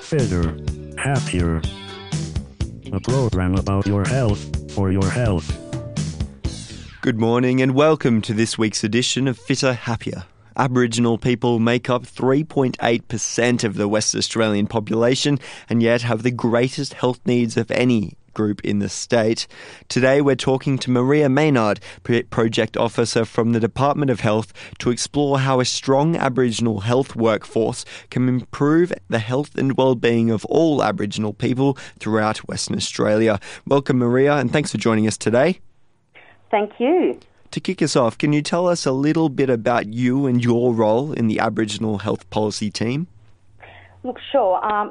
Fitter, Happier. A program about your health for your health. Good morning and welcome to this week's edition of Fitter, Happier. Aboriginal people make up 3.8% of the West Australian population and yet have the greatest health needs of any group in the state. Today we're talking to Maria Maynard, Project Officer from the Department of Health, to explore how a strong Aboriginal health workforce can improve the health and well-being of all Aboriginal people throughout Western Australia. Welcome, Maria, and thanks for joining us today. Thank you. To kick us off, can you tell us a little bit about you and your role in the Aboriginal Health Policy team? Look, sure. I'm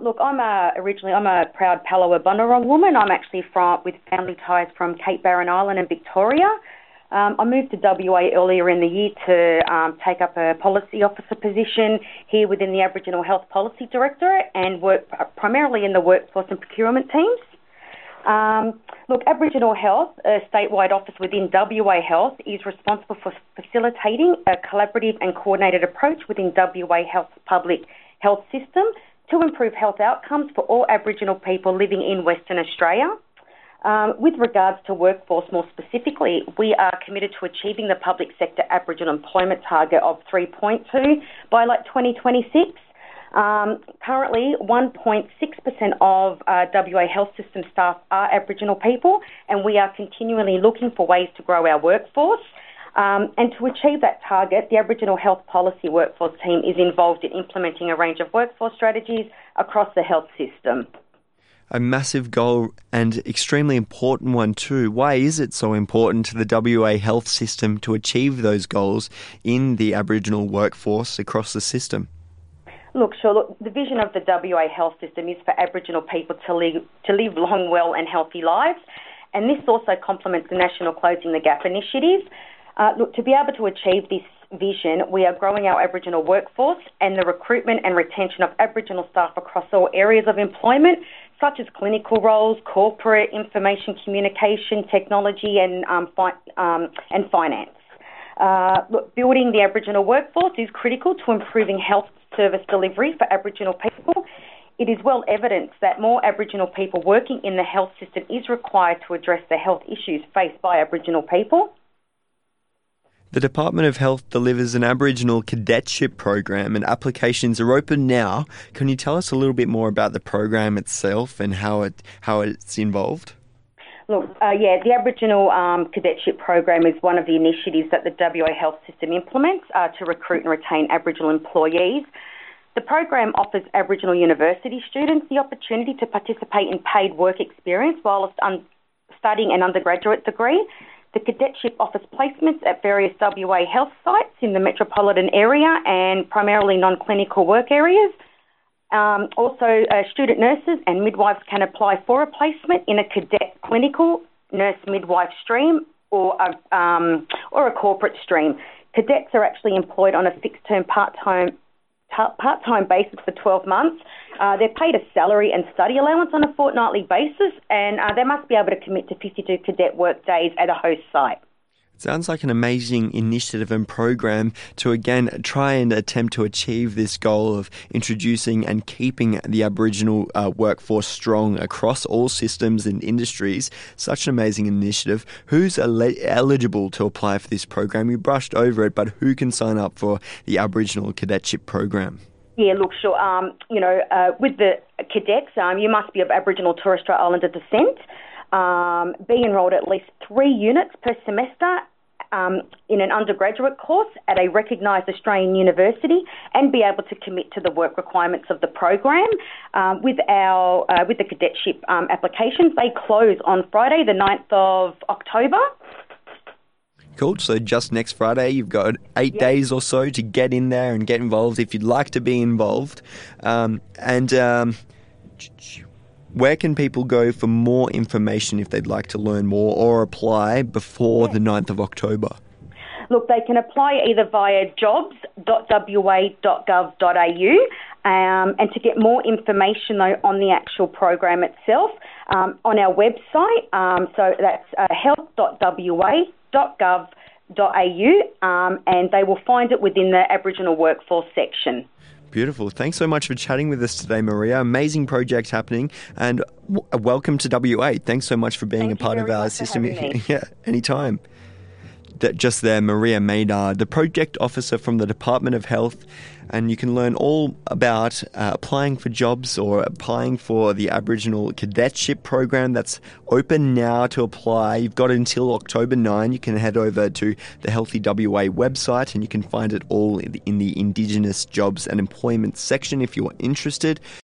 a proud Palawa Bunurong woman. I'm actually with family ties from Cape Barren Island and Victoria. I moved to WA earlier in the year to take up a policy officer position here within the Aboriginal Health Policy Directorate and work primarily in the workforce and procurement teams. Aboriginal Health, a statewide office within WA Health, is responsible for facilitating a collaborative and coordinated approach within WA Health's public health system to improve health outcomes for all Aboriginal people living in Western Australia. With regards to workforce more specifically, we are committed to achieving the public sector Aboriginal employment target of 3.2 by 2026. Currently, 1.6% of WA Health System staff are Aboriginal people, and we are continually looking for ways to grow our workforce. And to achieve that target, the Aboriginal Health Policy Workforce team is involved in implementing a range of workforce strategies across the health system. A massive goal and extremely important one too. Why is it so important to the WA health system to achieve those goals in the Aboriginal workforce across the system? The vision of the WA health system is for Aboriginal people to live long, well and healthy lives. And this also complements the National Closing the Gap initiative. To be able to achieve this vision, we are growing our Aboriginal workforce and the recruitment and retention of Aboriginal staff across all areas of employment, such as clinical roles, corporate, information communication, technology and finance. Building the Aboriginal workforce is critical to improving health service delivery for Aboriginal people. It is well evidenced that more Aboriginal people working in the health system is required to address the health issues faced by Aboriginal people. The Department of Health delivers an Aboriginal cadetship program and applications are open now. Can you tell us a little bit more about the program itself and how it's involved? The Aboriginal cadetship program is one of the initiatives that the WA Health System implements to recruit and retain Aboriginal employees. The program offers Aboriginal university students the opportunity to participate in paid work experience whilst studying an undergraduate degree. The cadetship offers placements at various WA health sites in the metropolitan area and primarily non-clinical work areas. Student nurses and midwives can apply for a placement in a cadet clinical nurse midwife stream or a corporate stream. Cadets are actually employed on a fixed-term part-time basis for 12 months. They're paid a salary and study allowance on a fortnightly basis, and they must be able to commit to 52 cadet work days at a host site. It sounds like an amazing initiative and program to, again, try and attempt to achieve this goal of introducing and keeping the Aboriginal workforce strong across all systems and industries. Such an amazing initiative. Who's eligible to apply for this program? You brushed over it, but who can sign up for the Aboriginal cadetship program? With the cadets, you must be of Aboriginal or Torres Strait Islander descent. Be enrolled at least 3 units per semester in an undergraduate course at a recognised Australian university and be able to commit to the work requirements of the program. With the cadetship applications, they close on Friday, the 9th of October. Cool. So just next Friday, you've got 8 days or so to get in there and get involved if you'd like to be involved. Where can people go for more information if they'd like to learn more or apply before the 9th of October? They can apply either via jobs.wa.gov.au and to get more information though on the actual program itself on our website. So that's health.wa.gov.au and they will find it within the Aboriginal workforce section. Beautiful. Thanks so much for chatting with us today, Maria. Amazing project happening, and welcome to WA. Thanks so much for being a part of our system. Yeah, anytime. Just there, Maria Maynard, the project officer from the Department of Health, and you can learn all about applying for jobs or applying for the Aboriginal Cadetship Program that's open now to apply. You've got until October 9. You can head over to the Healthy WA website and you can find it all in the Indigenous Jobs and Employment section if you're interested.